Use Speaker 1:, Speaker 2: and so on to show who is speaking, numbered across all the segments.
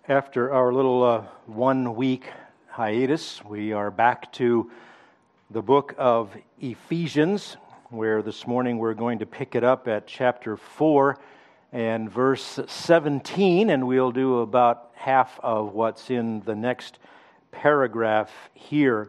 Speaker 1: After our little 1 week hiatus, we are back to the book of Ephesians, where this morning we're going to pick it up at chapter 4 and verse 17, and we'll do about half of what's in the next paragraph here.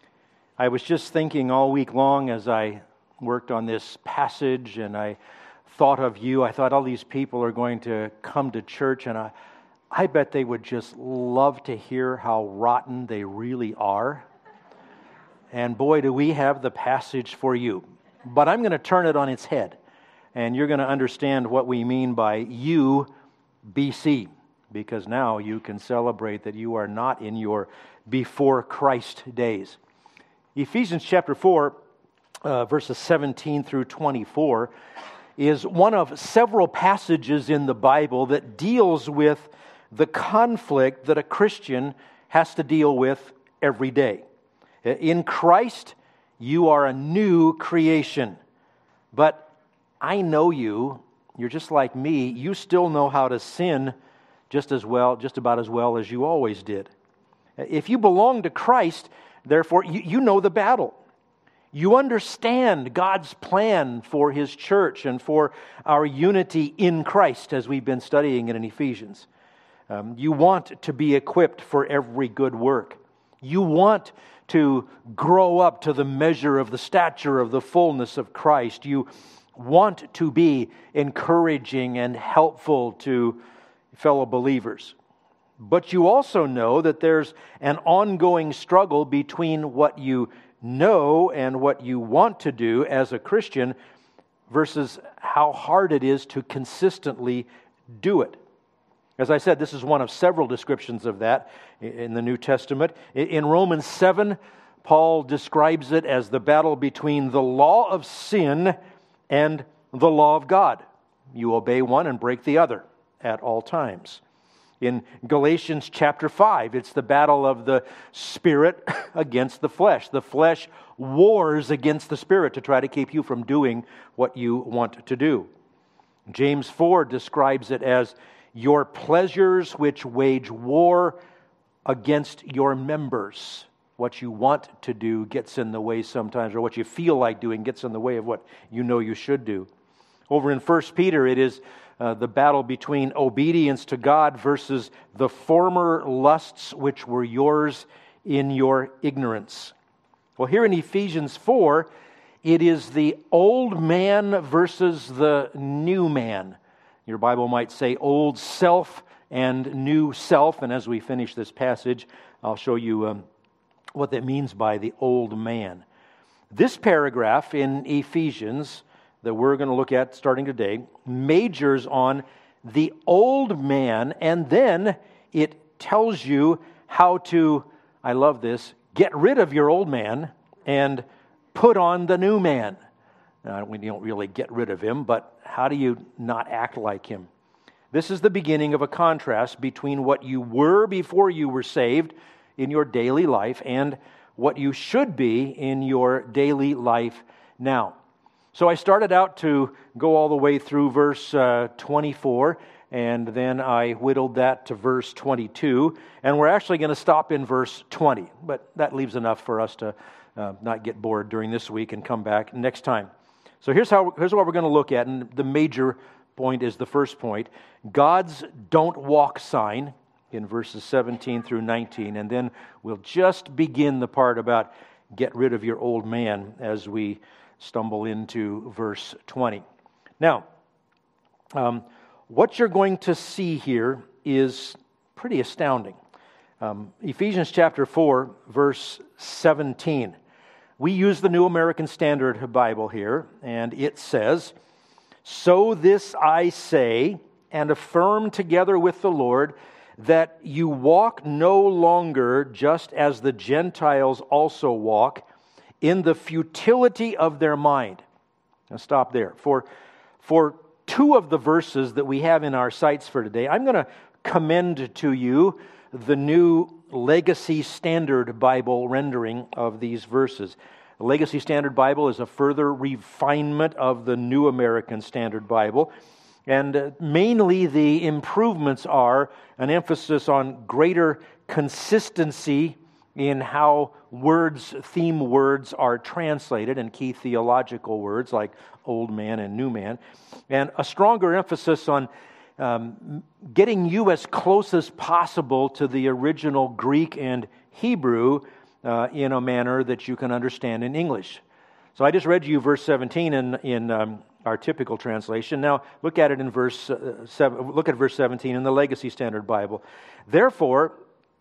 Speaker 1: I was just thinking all week long as I worked on this passage, and I thought of you. I thought all these people are going to come to church, and I bet they would just love to hear how rotten they really are. And boy, do we have the passage for you. But I'm going to turn it on its head, and you're going to understand what we mean by you, BC, because now you can celebrate that you are not in your before Christ days. Ephesians chapter 4, verses 17 through 24, is one of several passages in the Bible that deals with the conflict that a Christian has to deal with every day. In Christ, you are a new creation. But I know you're just like me, you still know how to sin just about as well as you always did. If you belong to Christ, therefore, you know the battle. You understand God's plan for His church and for our unity in Christ, as we've been studying it in Ephesians. You want to be equipped for every good work. You want to grow up to the measure of the stature of the fullness of Christ. You want to be encouraging and helpful to fellow believers. But you also know that there's an ongoing struggle between what you know and what you want to do as a Christian versus how hard it is to consistently do it. As I said, this is one of several descriptions of that in the New Testament. In Romans 7, Paul describes it as the battle between the law of sin and the law of God. You obey one and break the other at all times. In Galatians chapter 5, it's the battle of the Spirit against the flesh. The flesh wars against the Spirit to try to keep you from doing what you want to do. James 4 describes it as your pleasures which wage war against your members. What you want to do gets in the way sometimes, or what you feel like doing gets in the way of what you know you should do. Over in 1 Peter, it is the battle between obedience to God versus the former lusts which were yours in your ignorance. Well, here in Ephesians 4, it is the old man versus the new man. Your Bible might say old self and new self, and as we finish this passage, I'll show you what that means by the old man. This paragraph in Ephesians that we're going to look at starting today majors on the old man, and then it tells you how to, I love this, get rid of your old man and put on the new man. We don't really get rid of him, but how do you not act like him? This is the beginning of a contrast between what you were before you were saved in your daily life and what you should be in your daily life now. So I started out to go all the way through verse 24, and then I whittled that to verse 22, and we're actually going to stop in verse 20, but that leaves enough for us to not get bored during this week and come back next time. So here's what we're going to look at, and the major point is the first point. God's don't walk sign in verses 17 through 19, and then we'll just begin the part about get rid of your old man as we stumble into verse 20. Now, what you're going to see here is pretty astounding. Ephesians chapter 4, verse 17. We use the New American Standard Bible here, and it says, "So this I say, and affirm together with the Lord, that you walk no longer just as the Gentiles also walk, in the futility of their mind." Now stop there. For two of the verses that we have in our sights for today, I'm going to commend to you the New Legacy Standard Bible rendering of these verses. The Legacy Standard Bible is a further refinement of the New American Standard Bible. And mainly the improvements are an emphasis on greater consistency in how theme words are translated, and key theological words like old man and new man, and a stronger emphasis on getting you as close as possible to the original Greek and Hebrew in a manner that you can understand in English. So I just read you verse 17 in our typical translation. Now look at it in verse 7. Look at verse 17 in the Legacy Standard Bible. Therefore,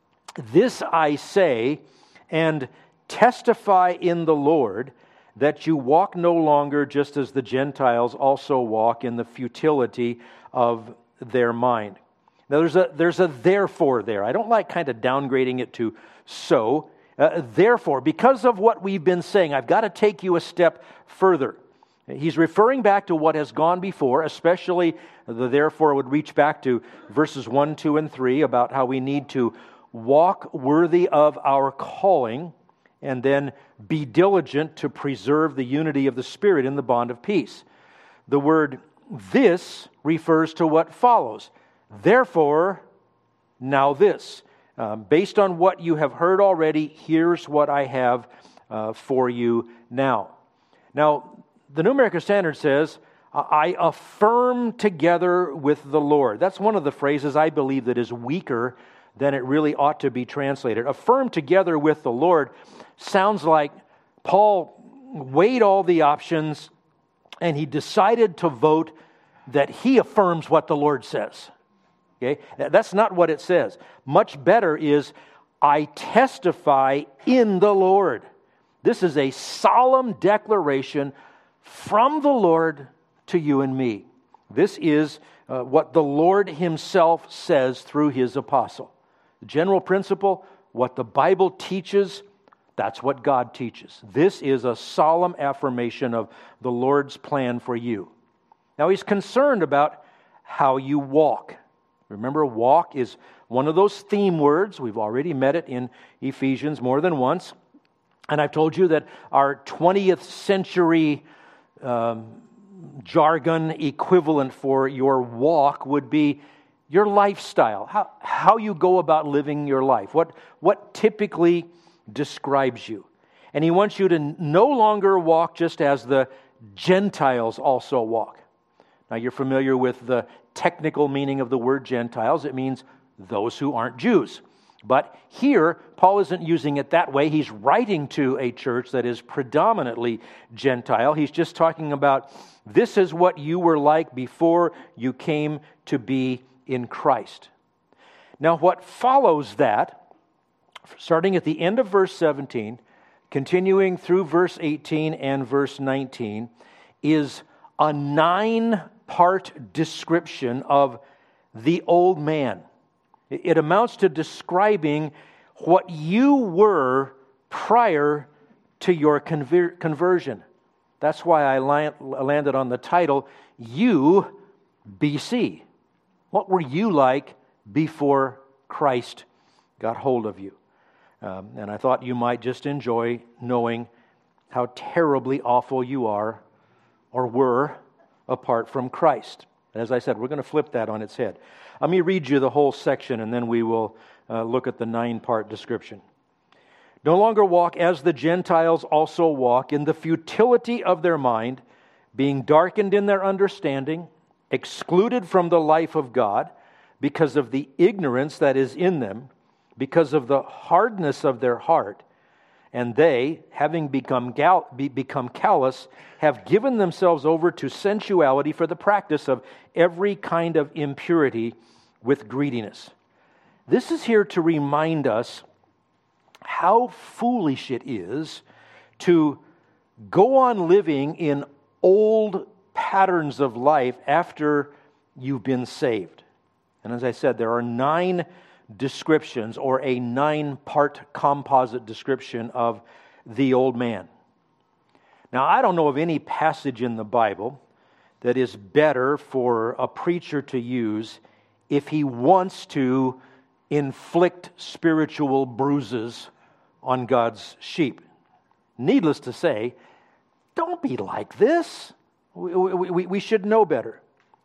Speaker 1: this I say and testify in the Lord, that you walk no longer just as the Gentiles also walk in the futility of their mind. Now there's a therefore there. I don't like kind of downgrading it to so. Therefore, because of what we've been saying, I've got to take you a step further. He's referring back to what has gone before, especially the therefore would reach back to verses 1, 2, and 3 about how we need to walk worthy of our calling, and then be diligent to preserve the unity of the Spirit in the bond of peace. The word this refers to what follows. Therefore, now this. Based on what you have heard already, here's what I have for you now. Now, the New American Standard says, I affirm together with the Lord. That's one of the phrases I believe that is weaker than it really ought to be translated. Affirm together with the Lord sounds like Paul weighed all the options and he decided to vote that he affirms what the Lord says. Okay? That's not what it says. Much better is, I testify in the Lord. This is a solemn declaration from the Lord to you and me. This is what the Lord Himself says through His apostle. The general principle, what the Bible teaches, that's what God teaches. This is a solemn affirmation of the Lord's plan for you. Now, He's concerned about how you walk. Remember, walk is one of those theme words. We've already met it in Ephesians more than once. And I've told you that our 20th century jargon equivalent for your walk would be your lifestyle, how you go about living your life, what typically describes you. And He wants you to no longer walk just as the Gentiles also walk. Now, you're familiar with the technical meaning of the word Gentiles. It means those who aren't Jews. But here, Paul isn't using it that way. He's writing to a church that is predominantly Gentile. He's just talking about, this is what you were like before you came to be in Christ. Now, what follows that, starting at the end of verse 17, continuing through verse 18 and verse 19, is a 9-part description of the old man. It amounts to describing what you were prior to your conversion. That's why I landed on the title, You BC. What were you like before Christ got hold of you? And I thought you might just enjoy knowing how terribly awful you are or were apart from Christ. As I said, we're going to flip that on its head. Let me read you the whole section, and then we will look at the 9-part description. No longer walk as the Gentiles also walk, in the futility of their mind, being darkened in their understanding, excluded from the life of God, because of the ignorance that is in them, because of the hardness of their heart. And they, having become callous, have given themselves over to sensuality for the practice of every kind of impurity with greediness. This is here to remind us how foolish it is to go on living in old patterns of life after you've been saved. And as I said, there are 9 descriptions, or a 9-part composite description of the old man. Now, I don't know of any passage in the Bible that is better for a preacher to use if he wants to inflict spiritual bruises on God's sheep. Needless to say, don't be like this. We should know better.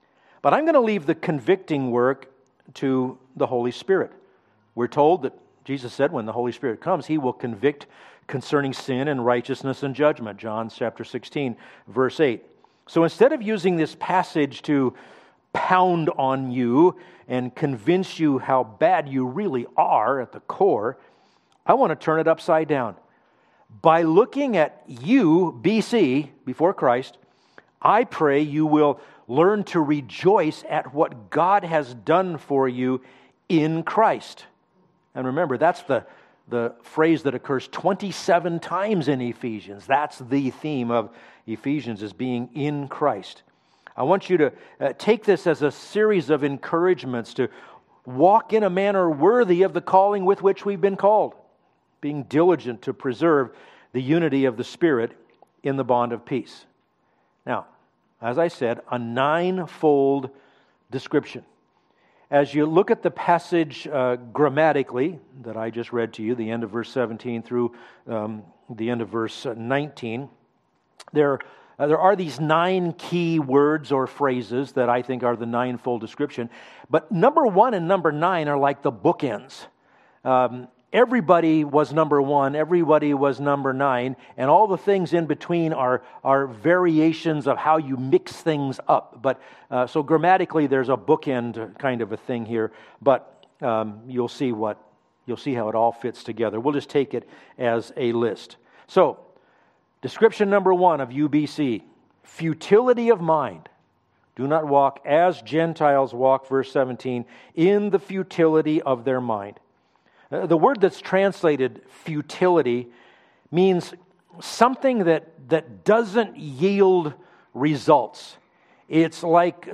Speaker 1: But I'm going to leave the convicting work to the Holy Spirit. We're told that Jesus said when the Holy Spirit comes, He will convict concerning sin and righteousness and judgment. John chapter 16, verse 8. So instead of using this passage to pound on you and convince you how bad you really are at the core, I want to turn it upside down. By looking at you, BC, before Christ, I pray you will learn to rejoice at what God has done for you in Christ. And remember, that's the phrase that occurs 27 times in Ephesians. That's the theme of Ephesians, is being in Christ. I want you to take this as a series of encouragements to walk in a manner worthy of the calling with which we've been called, being diligent to preserve the unity of the Spirit in the bond of peace. Now, as I said, a ninefold description. As you look at the passage grammatically that I just read to you, the end of verse 17 through the end of verse 19, there are these 9 key words or phrases that I think are the ninefold description. But number 1 and number 9 are like the bookends. Everybody was number 1, everybody was number 9, and all the things in between are variations of how you mix things up. But so grammatically, there's a bookend kind of a thing here. But you'll see how it all fits together. We'll just take it as a list. So, description number 1 of UBC: futility of mind. Do not walk as Gentiles walk, verse 17, in the futility of their mind. The word that's translated futility means something that doesn't yield results. It's like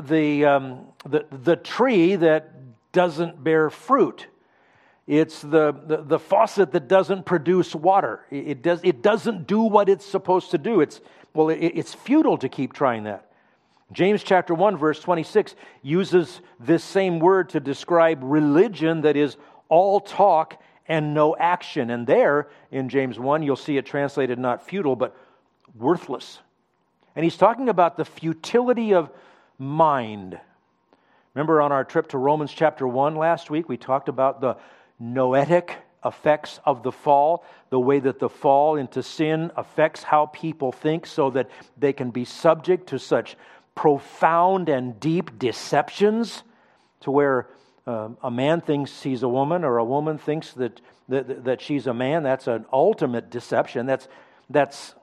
Speaker 1: the tree that doesn't bear fruit. It's the faucet that doesn't produce water. It doesn't do what it's supposed to do. It's futile to keep trying that. James chapter 1 verse 26 uses this same word to describe religion that is all talk and no action. And there, in James 1, you'll see it translated not futile, but worthless. And he's talking about the futility of mind. Remember on our trip to Romans chapter 1 last week, we talked about the noetic effects of the fall, the way that the fall into sin affects how people think so that they can be subject to such profound and deep deceptions, to where a man thinks he's a woman, or a woman thinks that she's a man. That's an ultimate deception. That's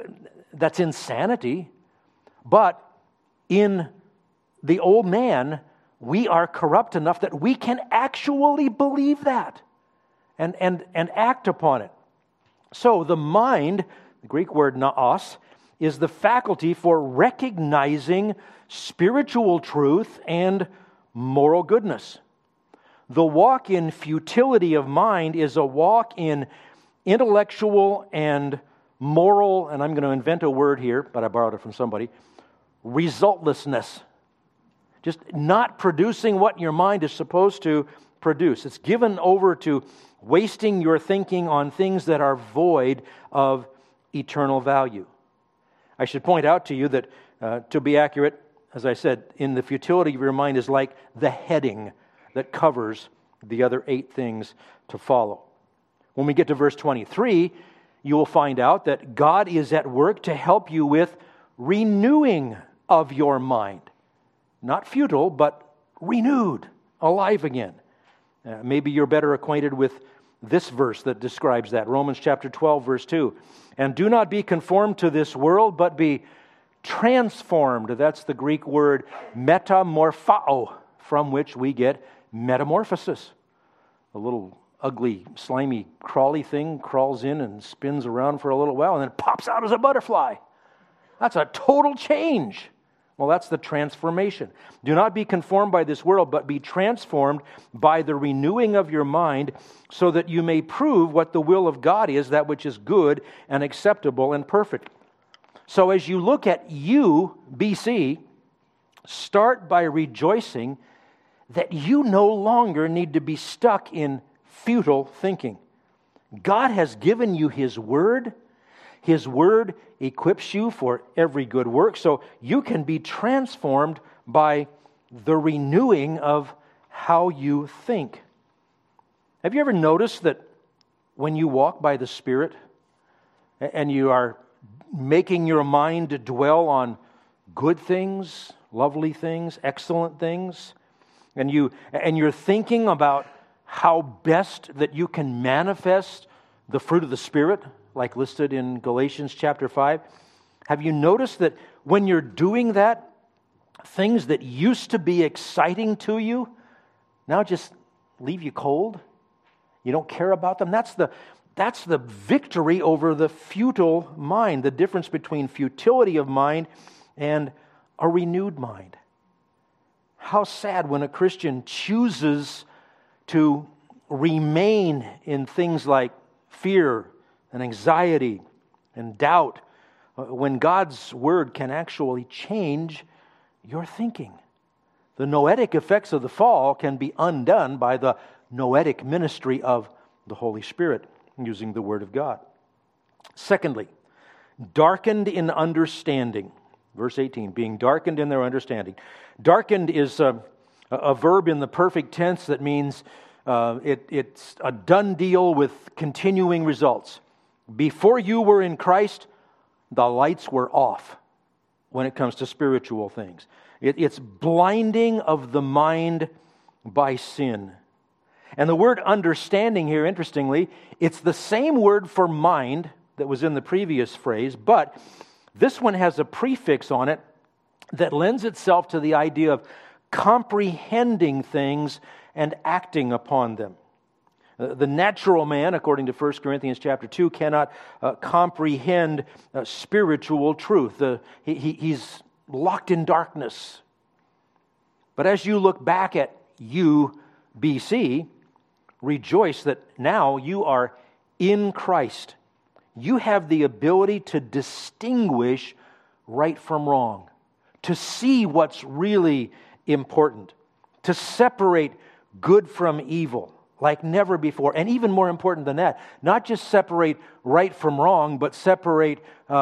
Speaker 1: insanity. But in the old man, we are corrupt enough that we can actually believe that and act upon it. So the mind, the Greek word naos, is the faculty for recognizing spiritual truth and moral goodness. The walk in futility of mind is a walk in intellectual and moral, and I'm going to invent a word here, but I borrowed it from somebody, resultlessness. Just not producing what your mind is supposed to produce. It's given over to wasting your thinking on things that are void of eternal value. I should point out to you that, to be accurate, as I said, in the futility of your mind is like the heading that covers the other 8 things to follow. When we get to verse 23, you will find out that God is at work to help you with renewing of your mind. Not futile, but renewed, alive again. Maybe you're better acquainted with this verse that describes that. Romans chapter 12, verse 2. And do not be conformed to this world, but be transformed. That's the Greek word metamorphao, from which we get metamorphosis. A little ugly, slimy, crawly thing crawls in and spins around for a little while and then pops out as a butterfly. That's a total change. Well, that's the transformation. Do not be conformed by this world, but be transformed by the renewing of your mind, so that you may prove what the will of God is, that which is good and acceptable and perfect. So as you look at you, BC, start by rejoicing that you no longer need to be stuck in futile thinking. God has given you His Word. His Word equips you for every good work, so you can be transformed by the renewing of how you think. Have you ever noticed that when you walk by the Spirit and you are making your mind dwell on good things, lovely things, excellent things, and you're thinking about how best that you can manifest the fruit of the Spirit, like listed in Galatians chapter 5, have you noticed that when you're doing that, things that used to be exciting to you now just leave you cold? You don't care about them? That's the victory over the futile mind, the difference between futility of mind and a renewed mind. How sad when a Christian chooses to remain in things like fear and anxiety and doubt, when God's Word can actually change your thinking. The noetic effects of the fall can be undone by the noetic ministry of the Holy Spirit, using the Word of God. Secondly, darkened in understanding. Verse 18, being darkened in their understanding. Darkened is a verb in the perfect tense that means it's a done deal with continuing results. Before you were in Christ, the lights were off when it comes to spiritual things. It's blinding of the mind by sin. And the word understanding here, interestingly, it's the same word for mind that was in the previous phrase, but this one has a prefix on it that lends itself to the idea of comprehending things and acting upon them. The natural man, according to 1 Corinthians chapter 2, cannot comprehend spiritual truth. He's locked in darkness. But as you look back at you, BC, rejoice that now you are in Christ. You have the ability to distinguish right from wrong, to see what's really important, to separate good from evil like never before. And even more important than that, not just separate right from wrong, but separate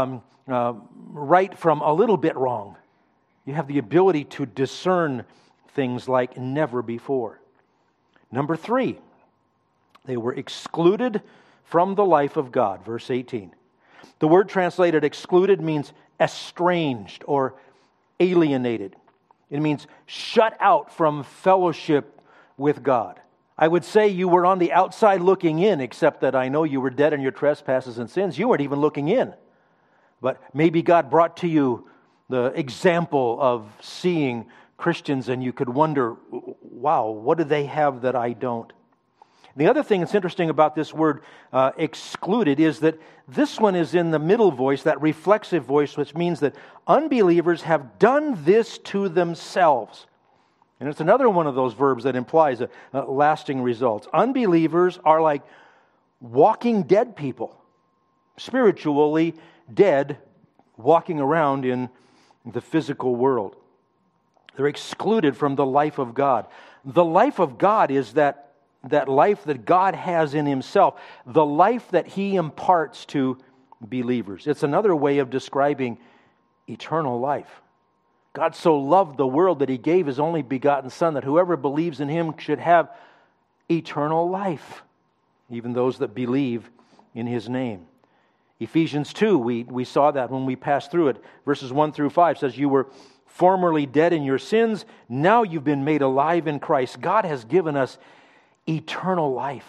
Speaker 1: right from a little bit wrong. You have the ability to discern things like never before. Number 3, they were excluded from the life of God. Verse 18. The word translated excluded means estranged or alienated. It means shut out from fellowship with God. I would say you were on the outside looking in, except that I know you were dead in your trespasses and sins. You weren't even looking in. But maybe God brought to you the example of seeing Christians and you could wonder, wow, what do they have that I don't? The other thing that's interesting about this word excluded is that this one is in the middle voice, that reflexive voice, which means that unbelievers have done this to themselves. And it's another one of those verbs that implies a lasting results. Unbelievers are like walking dead people, spiritually dead, walking around in the physical world. They're excluded from the life of God. The life of God is that life that God has in Himself, the life that He imparts to believers. It's another way of describing eternal life. God so loved the world that He gave His only begotten Son, that whoever believes in Him should have eternal life, even those that believe in His name. Ephesians 2, we saw that when we passed through it. Verses 1 through 5 says, you were formerly dead in your sins, now you've been made alive in Christ. God has given us eternal life.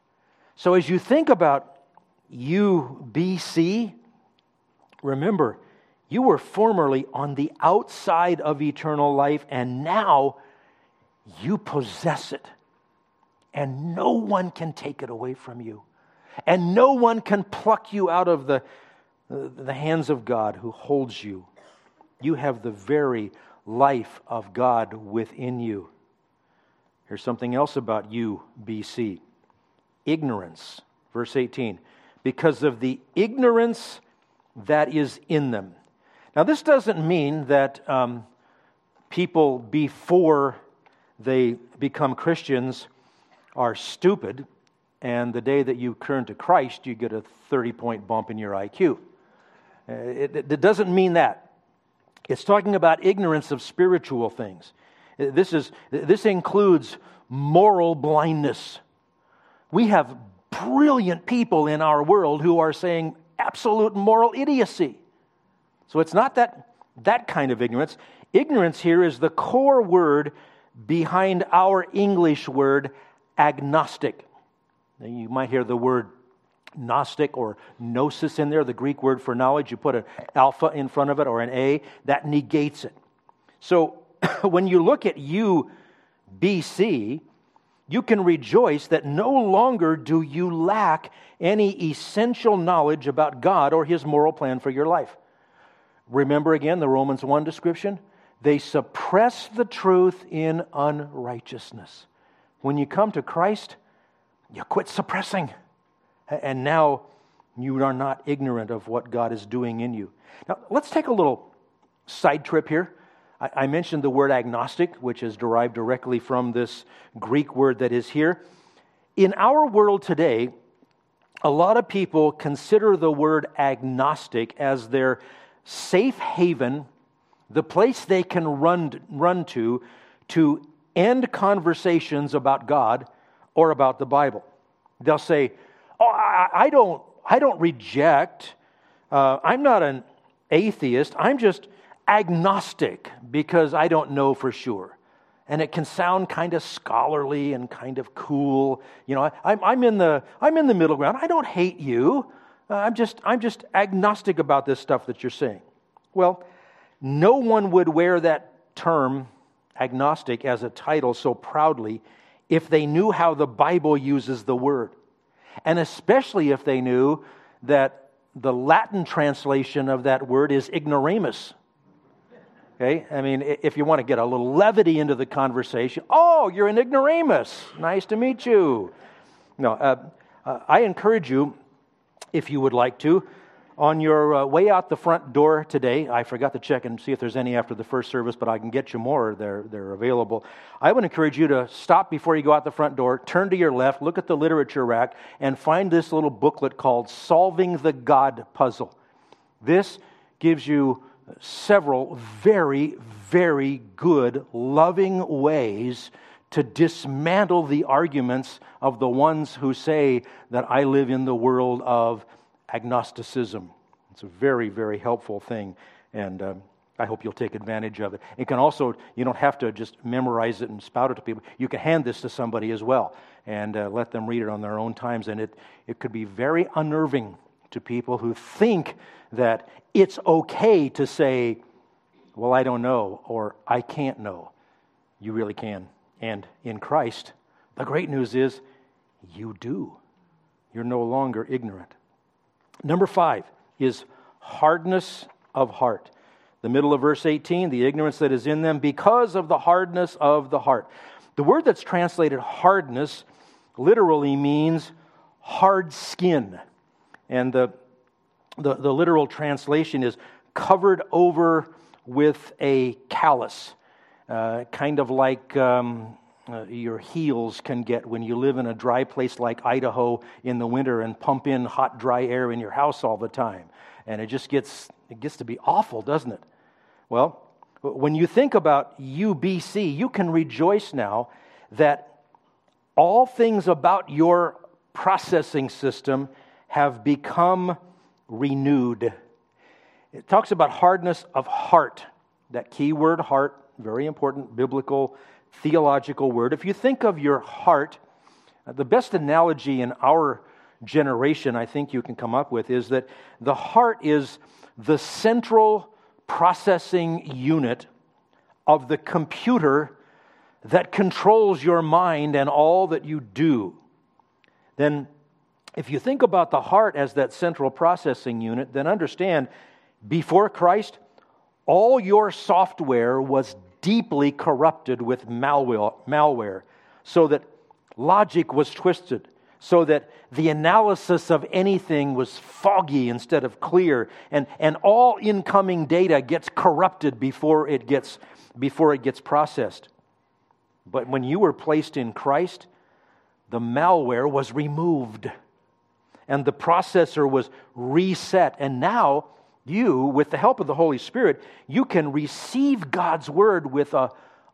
Speaker 1: So as you think about you, BC, remember, you were formerly on the outside of eternal life, and now you possess it. And no one can take it away from you. And no one can pluck you out of the hands of God who holds you. You have the very life of God within you. Here's something else about you, BC. Ignorance. Verse 18. Because of the ignorance that is in them. Now, this doesn't mean that people before they become Christians are stupid, and the day that you turn to Christ, you get a 30-point bump in your IQ. It doesn't mean that. It's talking about ignorance of spiritual things. This includes moral blindness. We have brilliant people in our world who are saying absolute moral idiocy. So it's not that kind of ignorance. Ignorance here is the core word behind our English word agnostic. Now, you might hear the word Gnostic or gnosis in there, the Greek word for knowledge. You put an alpha in front of it or an A, that negates it. So when you look at you, BC, you can rejoice that no longer do you lack any essential knowledge about God or His moral plan for your life. Remember again the Romans 1 description? They suppress the truth in unrighteousness. When you come to Christ, you quit suppressing. And now you are not ignorant of what God is doing in you. Now, let's take a little side trip here. I mentioned the word agnostic, which is derived directly from this Greek word that is here. In our world today, a lot of people consider the word agnostic as their safe haven, the place they can run to end conversations about God or about the Bible. They'll say, I don't reject, I'm not an atheist, I'm just agnostic because I don't know for sure. And it can sound kind of scholarly and kind of cool. You know, I'm in the middle ground. I don't hate you. I'm just agnostic about this stuff that you're saying. Well, no one would wear that term agnostic as a title so proudly if they knew how the Bible uses the word. And especially if they knew that the Latin translation of that word is ignoramus. Okay? I mean, if you want to get a little levity into the conversation, oh, you're an ignoramus. Nice to meet you. No, I encourage you, if you would like to, on your way out the front door today, I forgot to check and see if there's any after the first service, but I can get you more. They're available. I would encourage you to stop before you go out the front door, turn to your left, look at the literature rack, and find this little booklet called Solving the God Puzzle. This gives you several very, very good, loving ways to dismantle the arguments of the ones who say that I live in the world of agnosticism. It's a very, very helpful thing, and I hope you'll take advantage of it. It can also, you don't have to just memorize it and spout it to people. You can hand this to somebody as well and let them read it on their own times, and it could be very unnerving to people who think that it's okay to say, well, I don't know, or I can't know. You really can. And in Christ, the great news is you do. You're no longer ignorant. Number 5 is hardness of heart. The middle of verse 18, the ignorance that is in them because of the hardness of the heart. The word that's translated hardness literally means hard skin. And the literal translation is covered over with a callus, kind of like your heels can get when you live in a dry place like Idaho in the winter and pump in hot, dry air in your house all the time. And it gets to be awful, doesn't it? Well, when you think about UBC, you can rejoice now that all things about your processing system have become renewed. It talks about hardness of heart. That key word, heart, very important biblical theological word. If you think of your heart, the best analogy in our generation I think you can come up with is that the heart is the central processing unit of the computer that controls your mind and all that you do. Then if you think about the heart as that central processing unit, then understand, before Christ, all your software was deeply corrupted with malware, so that logic was twisted, so that the analysis of anything was foggy instead of clear, and all incoming data gets corrupted before it gets processed. But when you were placed in Christ, the malware was removed, and the processor was reset, and now you, with the help of the Holy Spirit, you can receive God's Word with a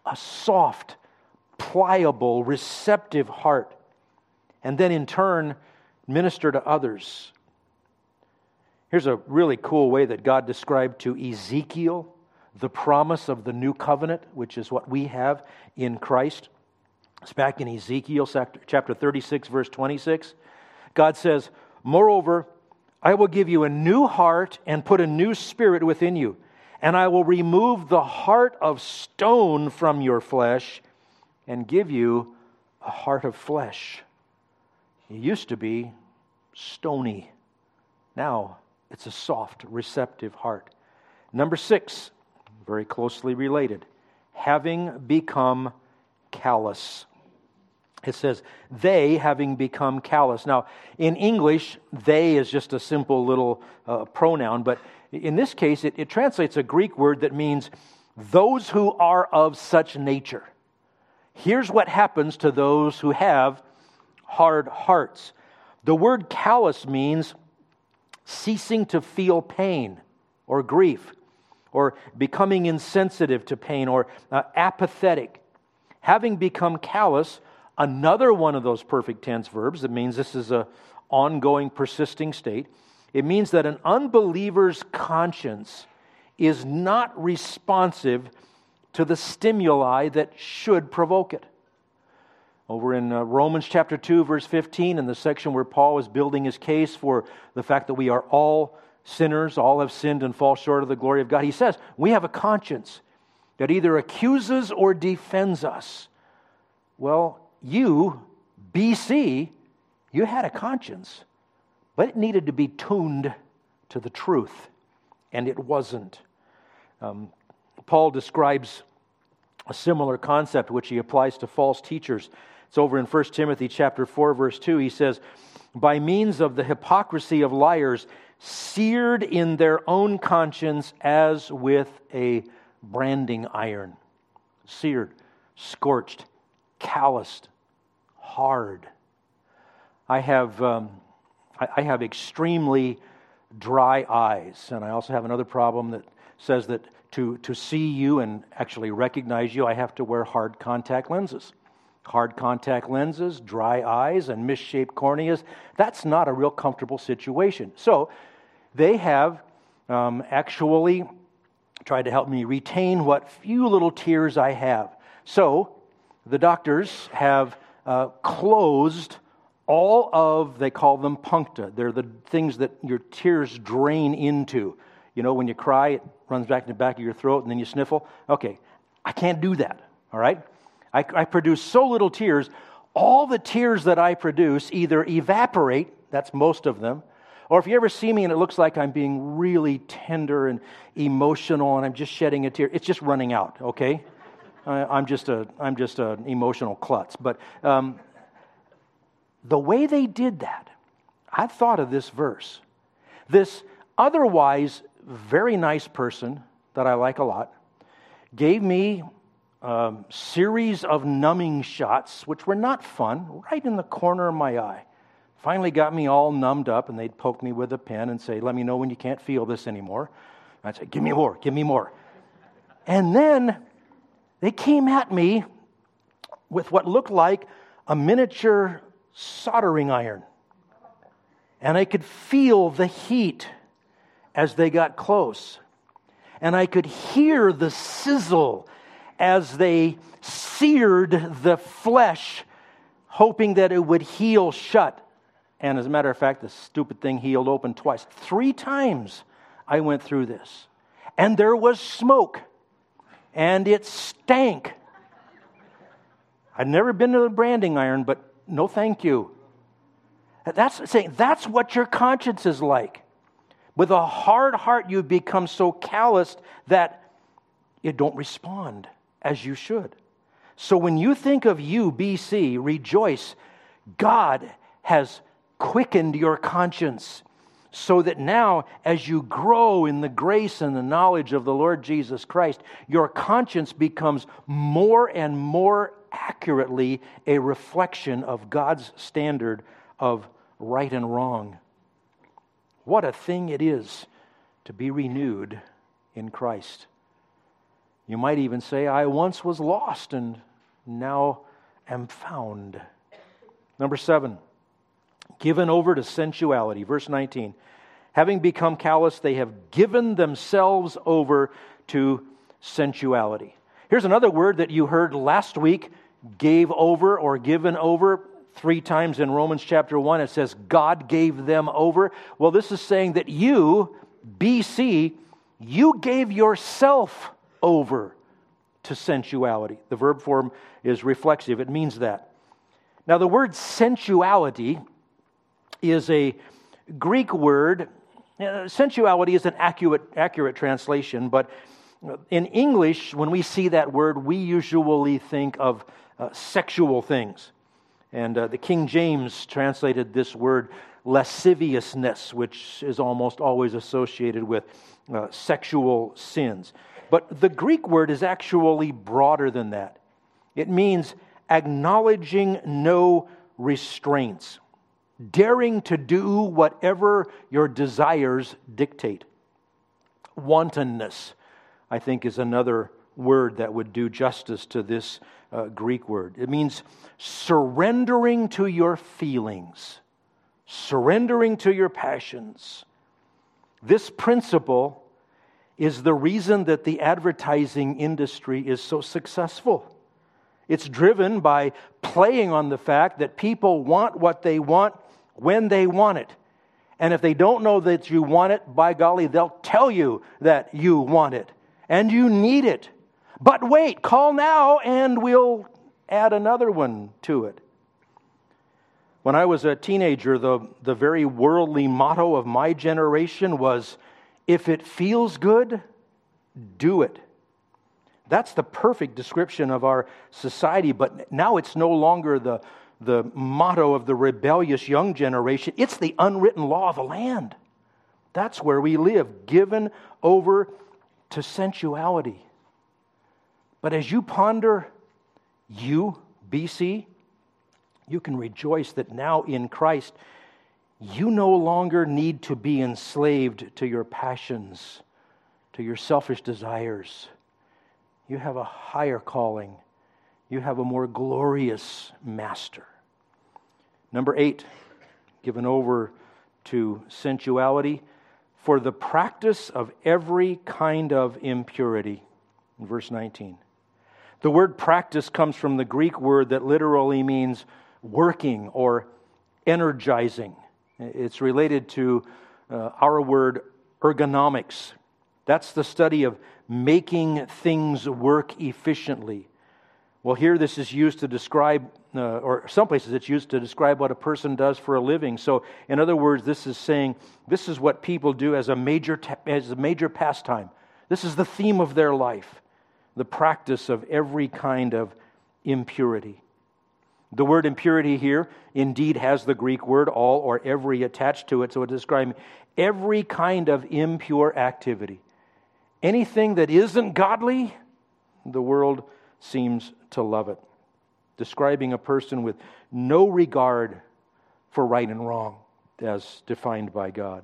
Speaker 1: a soft, pliable, receptive heart, and then in turn minister to others. Here's a really cool way that God described to Ezekiel the promise of the new covenant, which is what we have in Christ. It's back in Ezekiel chapter 36, verse 26. God says, "Moreover, I will give you a new heart and put a new spirit within you, and I will remove the heart of stone from your flesh and give you a heart of flesh." It used to be stony. Now it's a soft, receptive heart. Number 6, very closely related, having become callous. It says, they having become callous. Now, in English, they is just a simple little pronoun, but in this case, it translates a Greek word that means those who are of such nature. Here's what happens to those who have hard hearts. The word callous means ceasing to feel pain or grief, or becoming insensitive to pain, or apathetic. Having become callous, another one of those perfect tense verbs that means this is an ongoing, persisting state. It means that an unbeliever's conscience is not responsive to the stimuli that should provoke it. Over in Romans chapter 2, verse 15, in the section where Paul is building his case for the fact that we are all sinners, all have sinned and fall short of the glory of God, he says, we have a conscience that either accuses or defends us. Well, you, BC, you had a conscience, but it needed to be tuned to the truth, and it wasn't. Paul describes a similar concept which he applies to false teachers. It's over in 1 Timothy chapter 4, verse 2. He says, "By means of the hypocrisy of liars, seared in their own conscience as with a branding iron." Seared, scorched, calloused, hard. I have extremely dry eyes, and I also have another problem that says that to see you and actually recognize you, I have to wear hard contact lenses. Hard contact lenses, dry eyes, and misshaped corneas, that's not a real comfortable situation. So they have actually tried to help me retain what few little tears I have. So the doctors have closed all of, they call them puncta. They're the things that your tears drain into. You know, when you cry, it runs back in the back of your throat and then you sniffle. Okay, I can't do that, all right? I produce so little tears, all the tears that I produce either evaporate, that's most of them, or if you ever see me and it looks like I'm being really tender and emotional and I'm just shedding a tear, it's just running out, okay? I'm just an emotional klutz. But the way they did that, I thought of this verse. This otherwise very nice person that I like a lot gave me series of numbing shots, which were not fun, right in the corner of my eye. Finally got me all numbed up, and they'd poke me with a pen and say, "Let me know when you can't feel this anymore." I'd say, "Give me more, give me more." And then they came at me with what looked like a miniature soldering iron. And I could feel the heat as they got close. And I could hear the sizzle as they seared the flesh, hoping that it would heal shut. And as a matter of fact, the stupid thing healed open twice. 3 times I went through this. And there was smoke. And it stank. I'd never been to the branding iron, but no thank you. That's what your conscience is like. With a hard heart, you become so calloused that you don't respond as you should. So when you think of you, BC, rejoice. God has quickened your conscience so that now, as you grow in the grace and the knowledge of the Lord Jesus Christ, your conscience becomes more and more accurately a reflection of God's standard of right and wrong. What a thing it is to be renewed in Christ. You might even say, I once was lost and now am found. Number 7, given over to sensuality. Verse 19, having become callous, they have given themselves over to sensuality. Here's another word that you heard last week, gave over or given over. 3 times in Romans chapter 1, it says God gave them over. Well, this is saying that you, BC, you gave yourself over to sensuality. The verb form is reflexive. It means that. Now, the word sensuality is a Greek word. Sensuality is an accurate translation, but in English, when we see that word, we usually think of sexual things. And the King James translated this word lasciviousness, which is almost always associated with sexual sins. But the Greek word is actually broader than that. It means acknowledging no restraints, daring to do whatever your desires dictate. Wantonness, I think, is another word that would do justice to this Greek word. It means surrendering to your feelings, surrendering to your passions. This principle is the reason that the advertising industry is so successful. It's driven by playing on the fact that people want what they want when they want it. And if they don't know that you want it, by golly, they'll tell you that you want it and you need it. But wait, call now and we'll add another one to it. When I was a teenager, the very worldly motto of my generation was, if it feels good, do it. That's the perfect description of our society, but now it's no longer the motto of the rebellious young generation. It's the unwritten law of the land. That's where we live, given over to sensuality. But as you ponder you, BC, you can rejoice that now in Christ, you no longer need to be enslaved to your passions, to your selfish desires. You have a higher calling. You have a more glorious master. Number 8, given over to sensuality for the practice of every kind of impurity. In verse 19. The word practice comes from the Greek word that literally means working or energizing. It's related to our word ergonomics. That's the study of making things work efficiently. Well, here this is used to describe, or some places it's used to describe what a person does for a living. So, in other words, this is saying this is what people do as a major pastime. This is the theme of their life, the practice of every kind of impurity. The word impurity here indeed has the Greek word all or every attached to it, so it describes every kind of impure activity. Anything that isn't godly, the world seems to love it. Describing a person with no regard for right and wrong as defined by God.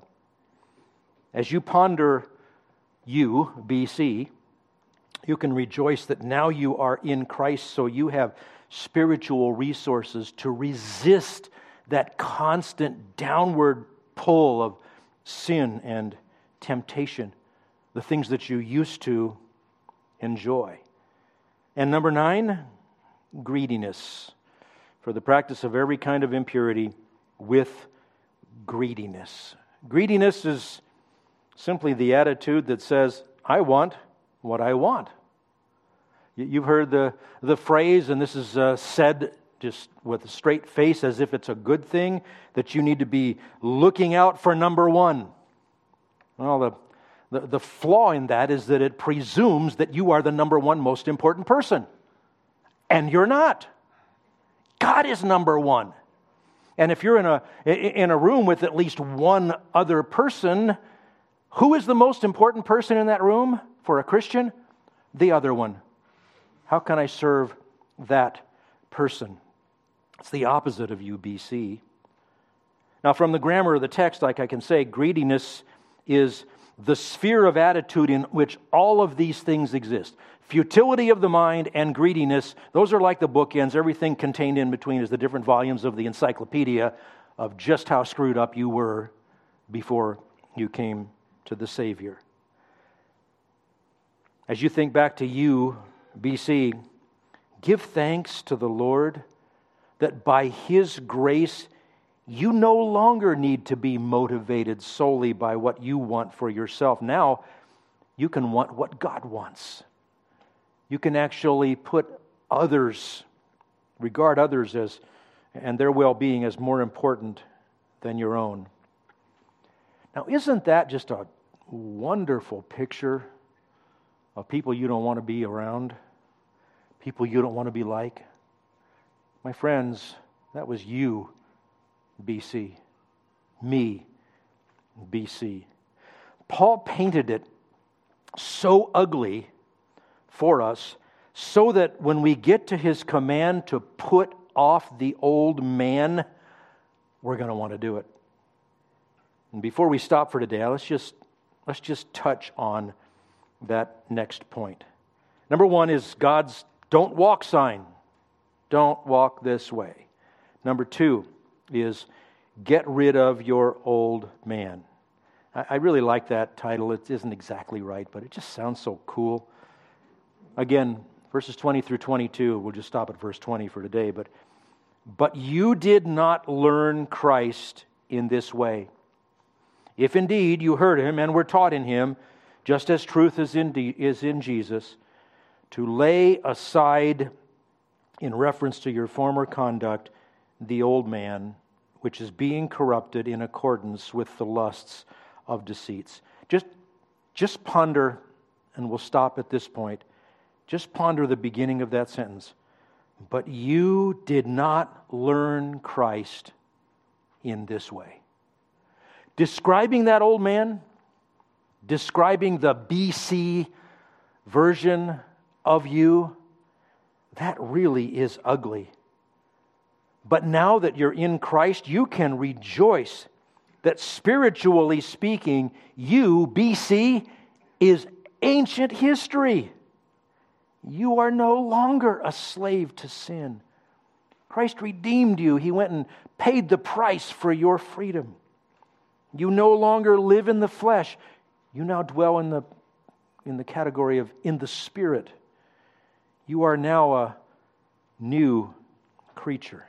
Speaker 1: As you ponder you, BC, you can rejoice that now you are in Christ, so you have spiritual resources to resist that constant downward pull of sin and temptation, the things that you used to enjoy. And number 9, greediness. For the practice of every kind of impurity with greediness. Greediness is simply the attitude that says, I want what I want. You've heard the phrase, and this is said just with a straight face as if it's a good thing, that you need to be looking out for number one. Well, the flaw in that is that it presumes that you are the number one most important person. And you're not. God is number one. And if you're in a room with at least one other person, who is the most important person in that room for a Christian? The other one. How can I serve that person? It's the opposite of UBC. Now, from the grammar of the text, like I can say, greediness is the sphere of attitude in which all of these things exist. Futility of the mind and greediness, those are like the bookends. Everything contained in between is the different volumes of the encyclopedia of just how screwed up you were before you came to the Savior. As you think back to you, BC, give thanks to the Lord that by His grace you no longer need to be motivated solely by what you want for yourself. Now you can want what God wants. You can actually regard others as, and their well-being as more important than your own. Now, isn't that just a wonderful picture of people you don't want to be around? People you don't want to be like? My friends, that was you, BC. Me, BC. Paul painted it so ugly for us so that when we get to his command to put off the old man, we're going to want to do it. And before we stop for today, let's just touch on that next point. Number one is God's don't walk sign. Don't walk this way. Number two is get rid of your old man. I really like that title. It isn't exactly right, but it just sounds so cool. Again, verses 20 through 22, we'll just stop at verse 20 for today. But you did not learn Christ in this way. If indeed you heard Him and were taught in Him, just as truth is in Jesus, to lay aside, in reference to your former conduct, the old man, which is being corrupted in accordance with the lusts of deceits. Just ponder, and we'll stop at this point. Just ponder the beginning of that sentence. But you did not learn Christ in this way. Describing that old man, describing the BC version of you, that really is ugly. But now that you're in Christ, you can rejoice that spiritually speaking, you, BC, is ancient history. You are no longer a slave to sin. Christ redeemed you. He went and paid the price for your freedom. You no longer live in the flesh. You now dwell in the category of in the Spirit. You are now a new creature.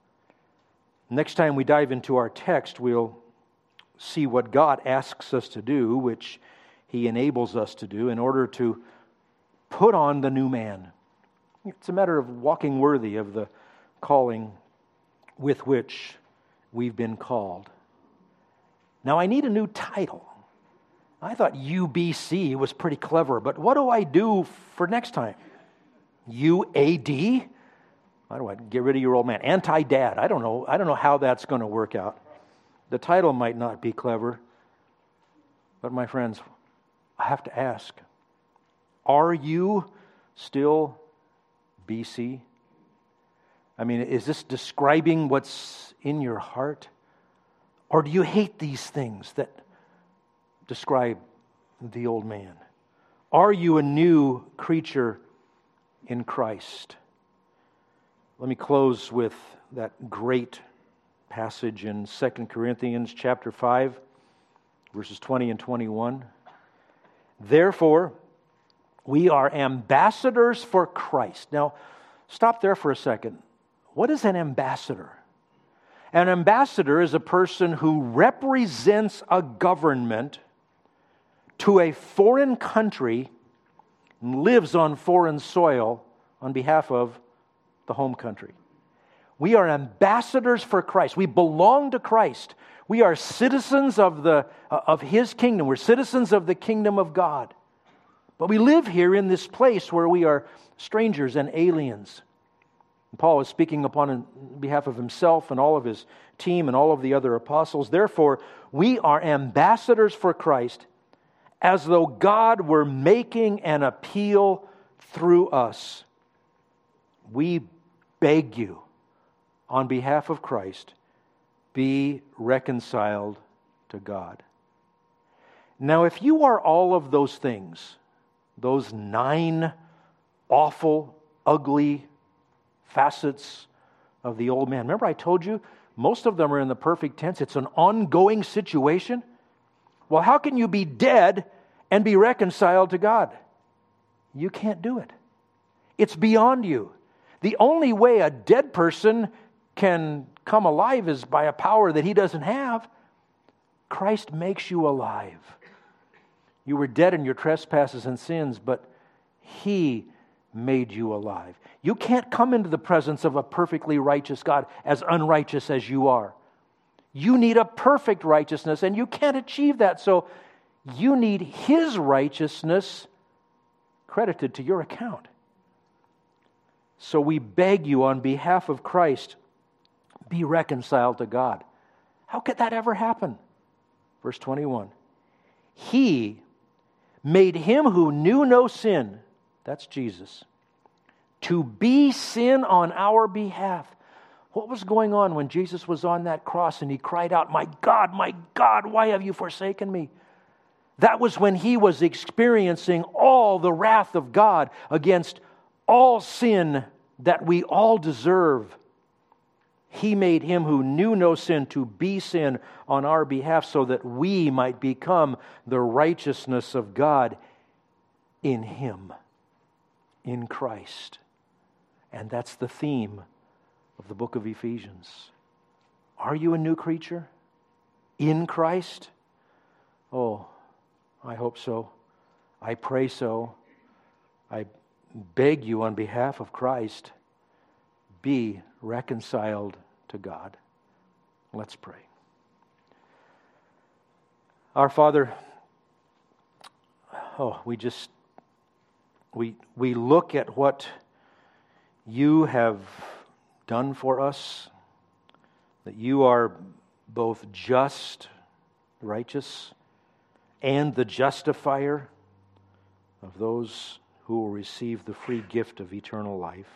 Speaker 1: Next time we dive into our text, we'll see what God asks us to do, which He enables us to do in order to put on the new man. It's a matter of walking worthy of the calling with which we've been called. Now, I need a new title. I thought UBC was pretty clever, but what do I do for next time? UAD? How do I get rid of your old man? Anti-dad. I don't know how that's going to work out. The title might not be clever, but my friends, I have to ask, are you still BC? I mean, is this describing what's in your heart? Or do you hate these things that describe the old man? Are you a new creature in Christ? Let me close with that great passage in 2 Corinthians chapter 5, verses 20 and 21. Therefore, we are ambassadors for Christ. Now, stop there for a second. What is an ambassador? An ambassador is a person who represents a government to a foreign country and lives on foreign soil on behalf of the home country. We are ambassadors for Christ. We belong to Christ. We are citizens of His kingdom. We're citizens of the kingdom of God. But we live here in this place where we are strangers and aliens. And Paul is speaking on behalf of himself and all of his team and all of the other apostles. Therefore, we are ambassadors for Christ, as though God were making an appeal through us. We beg you, on behalf of Christ, be reconciled to God. Now, if you are all of those things, those 9 awful, ugly facets of the old man, remember I told you, most of them are in the perfect tense. It's an ongoing situation. Well, how can you be dead and be reconciled to God? You can't do it. It's beyond you. The only way a dead person can come alive is by a power that he doesn't have. Christ makes you alive. You were dead in your trespasses and sins, but He made you alive. You can't come into the presence of a perfectly righteous God as unrighteous as you are. You need a perfect righteousness, and you can't achieve that. So you need His righteousness credited to your account. So we beg you on behalf of Christ, be reconciled to God. How could that ever happen? Verse 21. He made Him who knew no sin, that's Jesus, to be sin on our behalf. What was going on when Jesus was on that cross and He cried out, my God, why have you forsaken me? That was when He was experiencing all the wrath of God against all sin that we all deserve. He made Him who knew no sin to be sin on our behalf so that we might become the righteousness of God in Him, in Christ. And that's the theme of the book of Ephesians. Are you a new creature in Christ? Oh, I hope so. I pray so. I beg you on behalf of Christ, be reconciled to God. Let's pray. Our Father, we look at what You have done for us, that You are both just, righteous, and the justifier of those who will receive the free gift of eternal life.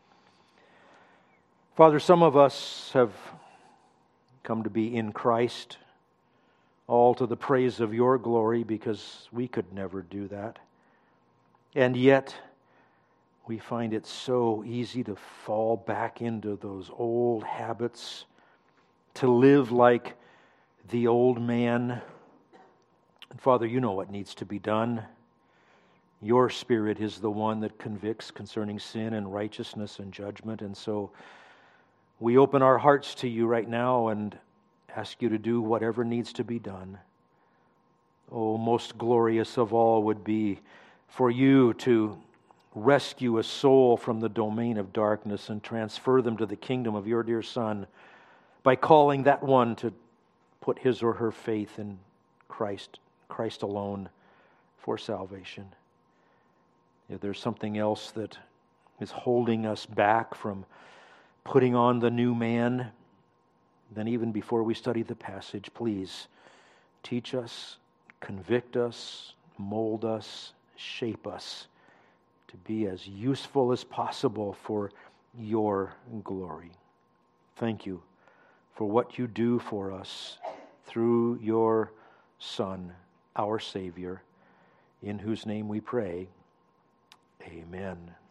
Speaker 1: Father, some of us have come to be in Christ, all to the praise of Your glory, because we could never do that. And yet, we find it so easy to fall back into those old habits, to live like the old man. And Father, You know what needs to be done. Your Spirit is the one that convicts concerning sin and righteousness and judgment. And so we open our hearts to You right now and ask You to do whatever needs to be done. Oh, most glorious of all would be for You to rescue a soul from the domain of darkness and transfer them to the kingdom of Your dear Son by calling that one to put his or her faith in Christ alone for salvation. If there's something else that is holding us back from putting on the new man, then even before we study the passage, please teach us, convict us, mold us, shape us to be as useful as possible for Your glory. Thank You for what You do for us through Your Son, our Savior, in whose name we pray. Amen.